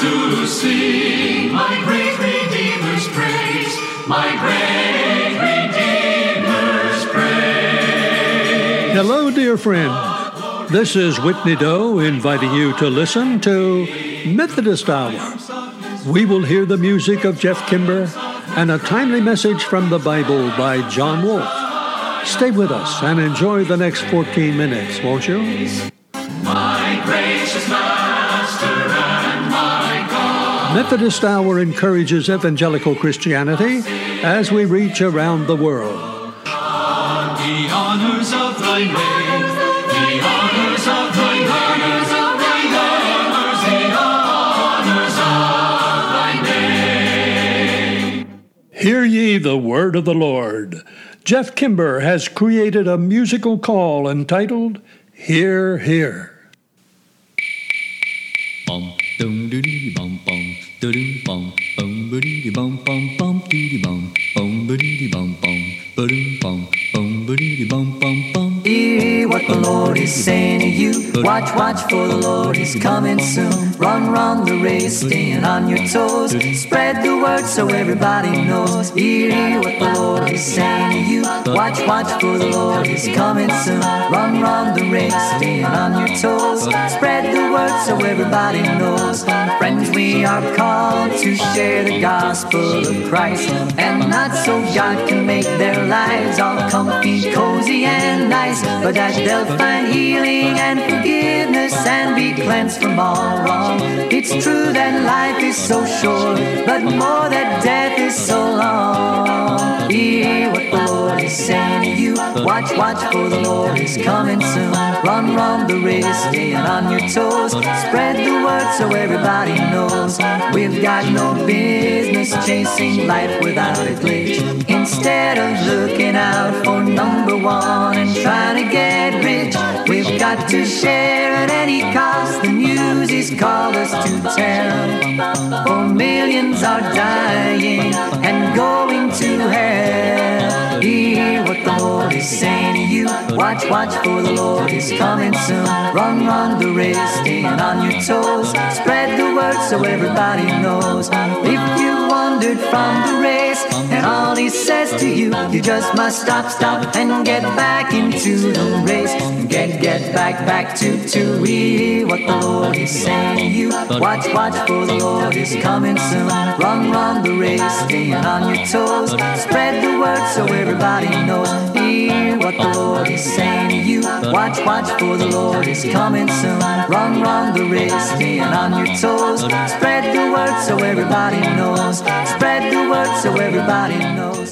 to sing my great Redeemer's praise, my great Redeemer's praise. Hello, dear friend. This is Whitney Doe inviting you to listen to Methodist Hour. We will hear the music of Jeff Kimber and a timely message from the Bible by John Wolfe. Stay with us and enjoy the next 14 minutes, won't you? My gracious Master and my God. Methodist Hour encourages evangelical Christianity as we reach around the world. The honors of thy name, the honors of thy honors of thy honors, the honors of thy name. Hear ye the word of the Lord. Jeff Kimber has created a musical call entitled, Hear, Hear. Bum dum doody bum bum doody bum bum doody bum bum bum doody bum bum doody bum bum bum bum doody bum bum bum. Hear what the Lord is saying to you. Watch, watch, for the Lord is coming soon. Run, run the race, staying on your toes. Spread the word so everybody knows. Hear what the Lord is saying to you. Watch, watch, for the Lord is coming soon. Run, run the race, staying on your toes. Spread the word so everybody knows. Friends, we are called to share the gospel of Christ, and not so God can make their lives all comfy, cozy, and nice, but that they'll find healing and forgiveness and be cleansed from all wrong. It's true that life is so short, but more that death is so long. Hear what the Lord is saying to you. Watch, watch, for the Lord is coming soon. Run, run the race, staying on your toes. Spread the word so everybody knows. We've got no business chasing life without a glitch. Instead of looking out for number one and trying to get rich, we've got to share at any cost the news He's called us to tell. For millions are dying and going to hell. Hear what the Lord is saying to you. Watch, watch, for the Lord is coming soon. Run, run the race, staying on your toes. Spread the word so everybody knows. If you wandered from the race and all He says to you, you just must stop, stop and get back into the race. Get back to hear what the Lord is saying to you. Watch, watch, for the Lord is coming soon. Run, run the race, staying on your toes. Spread the word so everybody knows. Hear what the Lord is saying to you. Watch, watch, for the Lord is coming soon. Run, run the race, staying on your toes. Spread the word so everybody knows. Spread the word so everybody knows.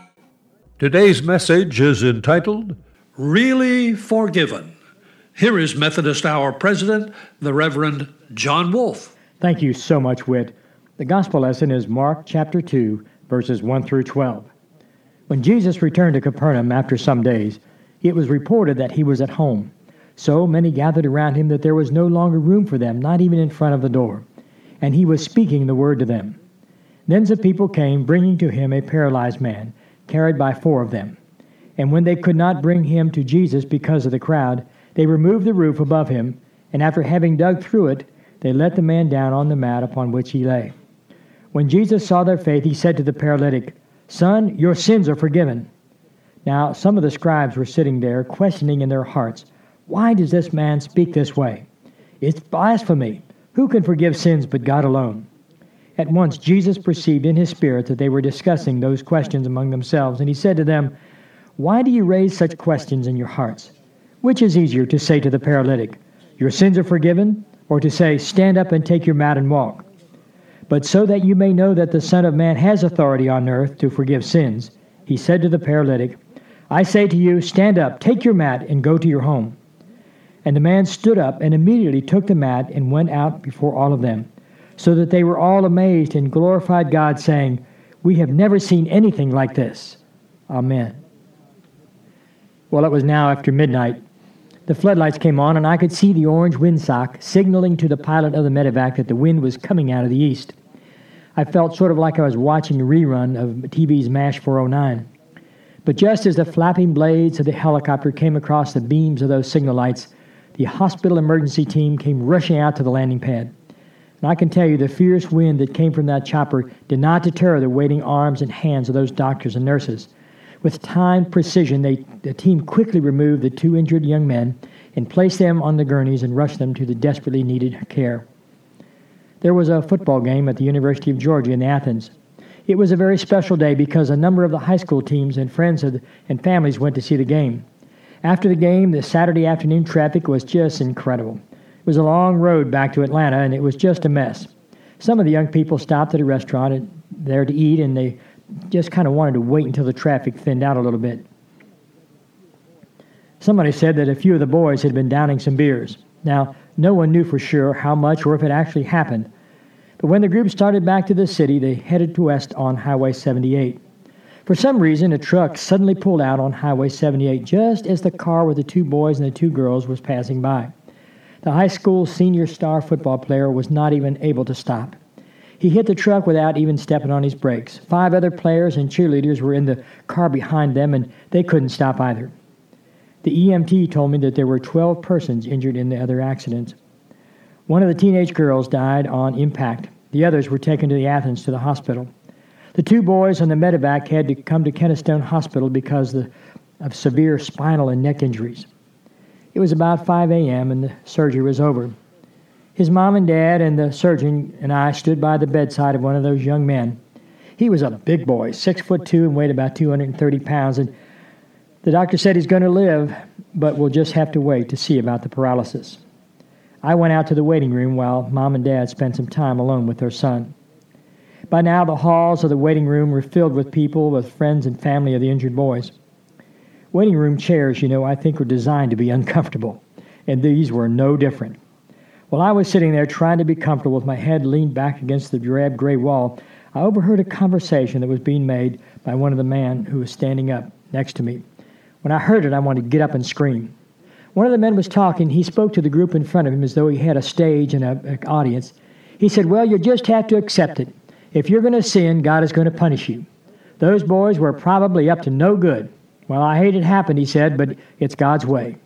Today's message is entitled, Really Forgiven. Here is Methodist Hour President, the Reverend John Wolfe. Thank you so much, Whit. The gospel lesson is Mark chapter 2, verses 1 through 12. When Jesus returned to Capernaum after some days, it was reported that He was at home. So many gathered around Him that there was no longer room for them, not even in front of the door. And He was speaking the word to them. Then some people came, bringing to Him a paralyzed man, carried by 4 of them. And when they could not bring him to Jesus because of the crowd, they removed the roof above him, and after having dug through it, they let the man down on the mat upon which he lay. When Jesus saw their faith, He said to the paralytic, Son, your sins are forgiven. Now some of the scribes were sitting there, questioning in their hearts, Why does this man speak this way? It's blasphemy. Who can forgive sins but God alone? At once Jesus perceived in His spirit that they were discussing those questions among themselves, and He said to them, Why do you raise such questions in your hearts? Which is easier, to say to the paralytic, Your sins are forgiven, or to say, Stand up and take your mat and walk? But so that you may know that the Son of Man has authority on earth to forgive sins, He said to the paralytic, I say to you, stand up, take your mat, and go to your home. And the man stood up and immediately took the mat and went out before all of them, so that they were all amazed and glorified God, saying, We have never seen anything like this. Amen. Well, it was now after midnight. The floodlights came on, and I could see the orange windsock signaling to the pilot of the medevac that the wind was coming out of the east. I felt sort of like I was watching a rerun of TV's MASH 409. But just as the flapping blades of the helicopter came across the beams of those signal lights, the hospital emergency team came rushing out to the landing pad. And I can tell you the fierce wind that came from that chopper did not deter the waiting arms and hands of those doctors and nurses. With timed precision, the team quickly removed the 2 injured young men and placed them on the gurneys and rushed them to the desperately needed care. There was a football game at the University of Georgia in Athens. It was a very special day because a number of the high school teams and friends and families went to see the game. After the game, the Saturday afternoon traffic was just incredible. It was a long road back to Atlanta, and it was just a mess. Some of the young people stopped at a restaurant there to eat, and they just kind of wanted to wait until the traffic thinned out a little bit. Somebody said that a few of the boys had been downing some beers. Now, no one knew for sure how much or if it actually happened. But when the group started back to the city, they headed west on Highway 78. For some reason, a truck suddenly pulled out on Highway 78 just as the car with the 2 boys and the 2 girls was passing by. The high school senior star football player was not even able to stop. He hit the truck without even stepping on his brakes. 5 other players and cheerleaders were in the car behind them, and they couldn't stop either. The EMT told me that there were 12 persons injured in the other accidents. One of the teenage girls died on impact. The others were taken to Athens to the hospital. The 2 boys on the medevac had to come to Kennestone Hospital because of severe spinal and neck injuries. It was about 5 a.m. and the surgery was over. His mom and dad and the surgeon and I stood by the bedside of one of those young men. He was a big boy, 6'2" and weighed about 230 pounds, and the doctor said he's going to live, but we'll just have to wait to see about the paralysis. I went out to the waiting room while Mom and Dad spent some time alone with their son. By now, the halls of the waiting room were filled with people, with friends and family of the injured boys. Waiting room chairs, I think were designed to be uncomfortable, and these were no different. While I was sitting there trying to be comfortable with my head leaned back against the drab gray wall, I overheard a conversation that was being made by one of the men who was standing up next to me. When I heard it, I wanted to get up and scream. One of the men was talking. He spoke to the group in front of him as though he had a stage and an audience. He said, "Well, you just have to accept it. If you're going to sin, God is going to punish you. Those boys were probably up to no good. Well, I hate it happened," he said, "but it's God's way."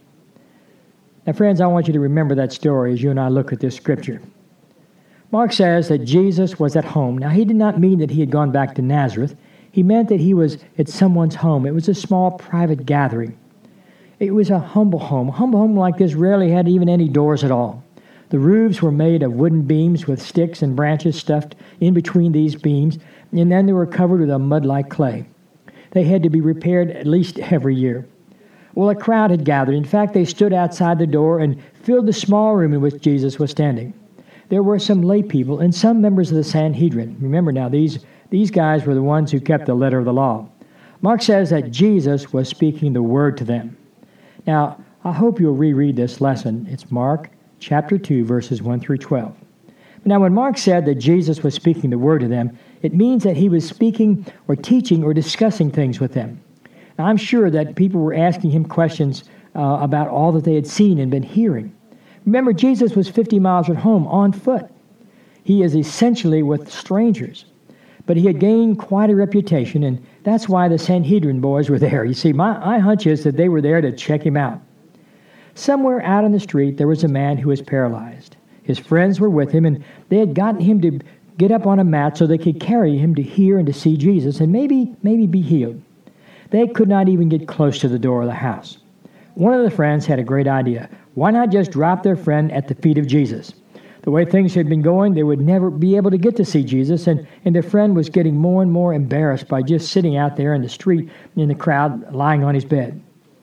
Now, friends, I want you to remember that story as you and I look at this scripture. Mark says that Jesus was at home. Now, he did not mean that he had gone back to Nazareth. He meant that he was at someone's home. It was a small private gathering. It was a humble home. A humble home like this rarely had even any doors at all. The roofs were made of wooden beams with sticks and branches stuffed in between these beams, and then they were covered with a mud-like clay. They had to be repaired at least every year. Well, a crowd had gathered. In fact, they stood outside the door and filled the small room in which Jesus was standing. There were some lay people and some members of the Sanhedrin. Remember now, these guys were the ones who kept the letter of the law. Mark says that Jesus was speaking the word to them. Now, I hope you'll reread this lesson. It's Mark chapter 2, verses 1 through 12. Now, when Mark said that Jesus was speaking the word to them, it means that he was speaking or teaching or discussing things with them. Now, I'm sure that people were asking him questions about all that they had seen and been hearing. Remember, Jesus was 50 miles from home on foot. He is essentially with strangers. But he had gained quite a reputation, and that's why the Sanhedrin boys were there. You see, my hunch is that they were there to check him out. Somewhere out on the street, there was a man who was paralyzed. His friends were with him, and they had gotten him to get up on a mat so they could carry him to hear and to see Jesus and maybe be healed. They could not even get close to the door of the house. One of the friends had a great idea. Why not just drop their friend at the feet of Jesus? The way things had been going, they would never be able to get to see Jesus, and their friend was getting more and more embarrassed by just sitting out there in the street in the crowd lying on his bed.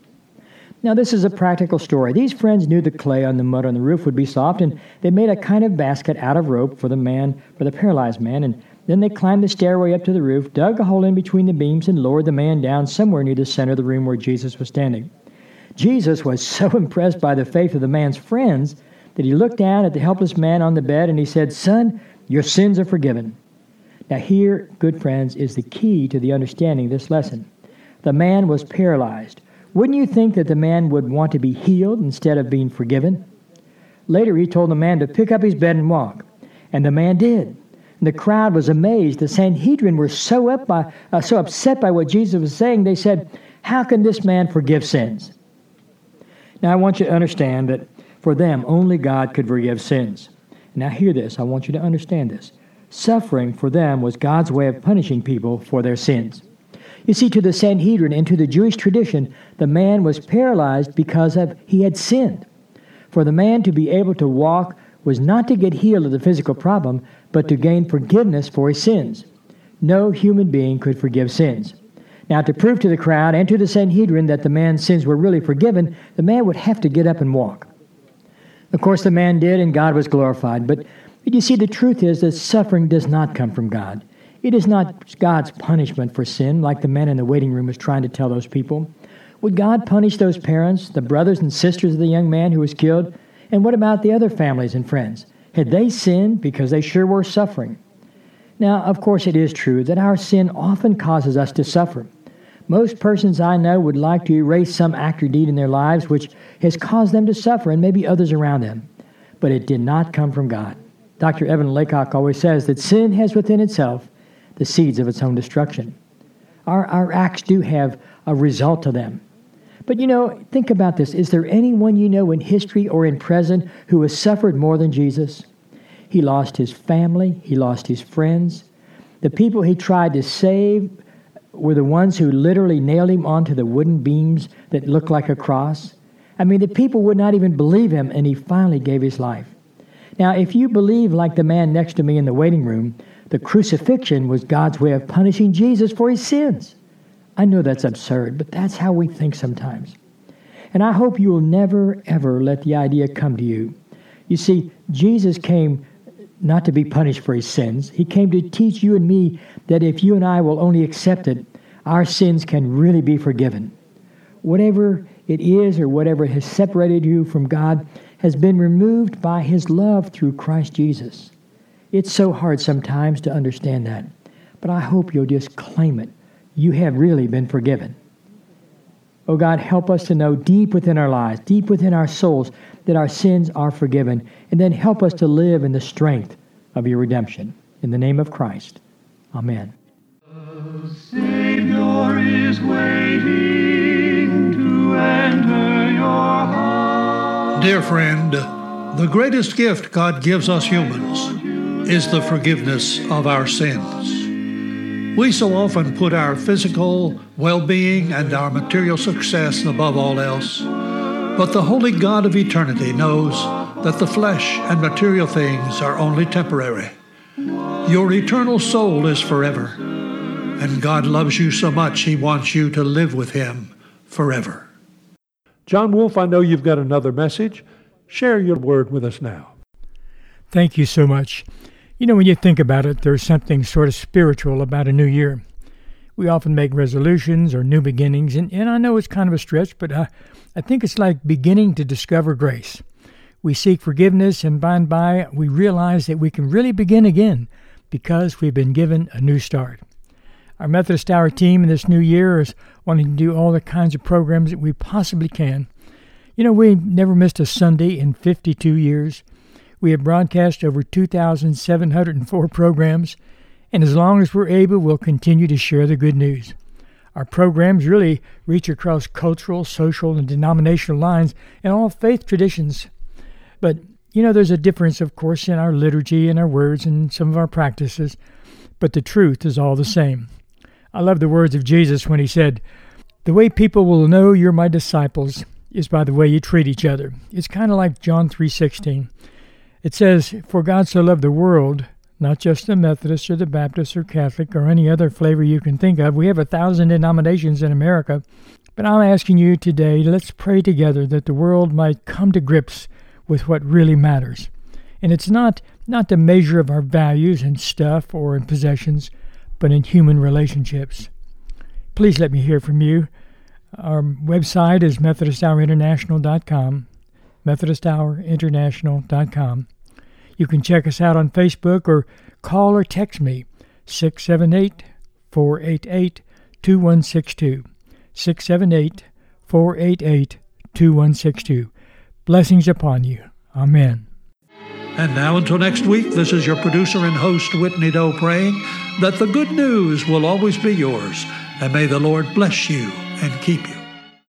Now, this is a practical story. These friends knew the clay on the mud on the roof would be soft, and they made a kind of basket out of rope for the paralyzed man, and then they climbed the stairway up to the roof, dug a hole in between the beams, and lowered the man down somewhere near the center of the room where Jesus was standing. Jesus was so impressed by the faith of the man's friends that he looked down at the helpless man on the bed and he said, "Son, your sins are forgiven." Now here, good friends, is the key to the understanding of this lesson. The man was paralyzed. Wouldn't you think that the man would want to be healed instead of being forgiven? Later, he told the man to pick up his bed and walk. And the man did. And the crowd was amazed. The Sanhedrin were so upset by what Jesus was saying, they said, "How can this man forgive sins?" Now, I want you to understand that for them, only God could forgive sins. Now hear this. I want you to understand this. Suffering for them was God's way of punishing people for their sins. You see, to the Sanhedrin and to the Jewish tradition, the man was paralyzed because he had sinned. For the man to be able to walk was not to get healed of the physical problem, but to gain forgiveness for his sins. No human being could forgive sins. Now, to prove to the crowd and to the Sanhedrin that the man's sins were really forgiven, the man would have to get up and walk. Of course, the man did, and God was glorified. But you see, the truth is that suffering does not come from God. It is not God's punishment for sin, like the man in the waiting room was trying to tell those people. Would God punish those parents, the brothers and sisters of the young man who was killed? And what about the other families and friends? Had they sinned? Because they sure were suffering. Now, of course, it is true that our sin often causes us to suffer. Most persons I know would like to erase some act or deed in their lives which has caused them to suffer, and maybe others around them. But it did not come from God. Dr. Evan Laycock always says that sin has within itself the seeds of its own destruction. Our acts do have a result to them. But think about this. Is there anyone you know in history or in present who has suffered more than Jesus? He lost his family. He lost his friends. The people he tried to save were the ones who literally nailed him onto the wooden beams that looked like a cross. I mean, the people would not even believe him, and he finally gave his life. Now, if you believe like the man next to me in the waiting room, the crucifixion was God's way of punishing Jesus for his sins. I know that's absurd, but that's how we think sometimes. And I hope you will never, ever let the idea come to you. You see, Jesus came not to be punished for his sins. He came to teach you and me that if you and I will only accept it, our sins can really be forgiven. Whatever it is or whatever has separated you from God has been removed by his love through Christ Jesus. It's so hard sometimes to understand that, but I hope you'll just claim it. You have really been forgiven. Oh God, help us to know deep within our lives, deep within our souls, that our sins are forgiven, and then help us to live in the strength of your redemption. In the name of Christ, amen. The Savior is waiting to enter your heart. Dear friend, the greatest gift God gives us humans is the forgiveness of our sins. We so often put our physical well-being and our material success above all else. But the holy God of eternity knows that the flesh and material things are only temporary. Your eternal soul is forever. And God loves you so much, he wants you to live with him forever. John Wolfe, I know you've got another message. Share your word with us now. Thank you so much. When you think about it, there's something sort of spiritual about a new year. We often make resolutions or new beginnings, and I know it's kind of a stretch, but I think it's like beginning to discover grace. We seek forgiveness, and by and by, we realize that we can really begin again because we've been given a new start. Our Methodist Hour team in this new year is wanting to do all the kinds of programs that we possibly can. We've never missed a Sunday in 52 years. We have broadcast over 2,704 programs, and as long as we're able, we'll continue to share the good news. Our programs really reach across cultural, social, and denominational lines and all faith traditions. But, there's a difference, of course, in our liturgy and our words and some of our practices, but the truth is all the same. I love the words of Jesus when he said, "The way people will know you're my disciples is by the way you treat each other." It's kind of like John 3:16. It says, "For God so loved the world," not just the Methodist or the Baptist or Catholic or any other flavor you can think of. We have 1,000 denominations in America. But I'm asking you today, let's pray together that the world might come to grips with what really matters. And it's not the measure of our values and stuff or in possessions, but in human relationships. Please let me hear from you. Our website is MethodistHourInternational.com, MethodistHourInternational.com. You can check us out on Facebook or call or text me, 678-488-2162, 678-488-2162. Blessings upon you. Amen. And now until next week, this is your producer and host, Whitney Doe, praying that the good news will always be yours, and may the Lord bless you and keep you.